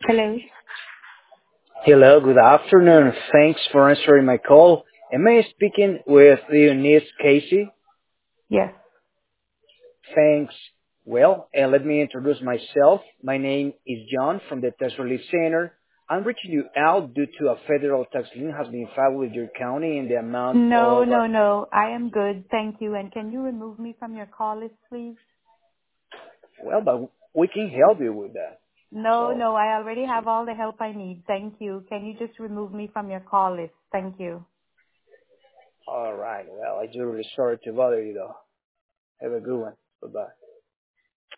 Hello. Hello, good afternoon. Thanks for answering my call. Am I speaking with Eunice Casey? Yes. Thanks. Well, and let me introduce myself. My name is John from the Tax Relief Center. I'm reaching you out due to a federal tax lien has been filed with your county in the amount No, of, no, no. I am good. Thank you. And can you remove me from your call list, please? well, but we can help you with that. No, So, no. I already have all the help I need. Thank you. Can you just remove me from your call list? Thank you. all right. Well, I'm really sorry to bother you though. Have a good one. Bye-bye.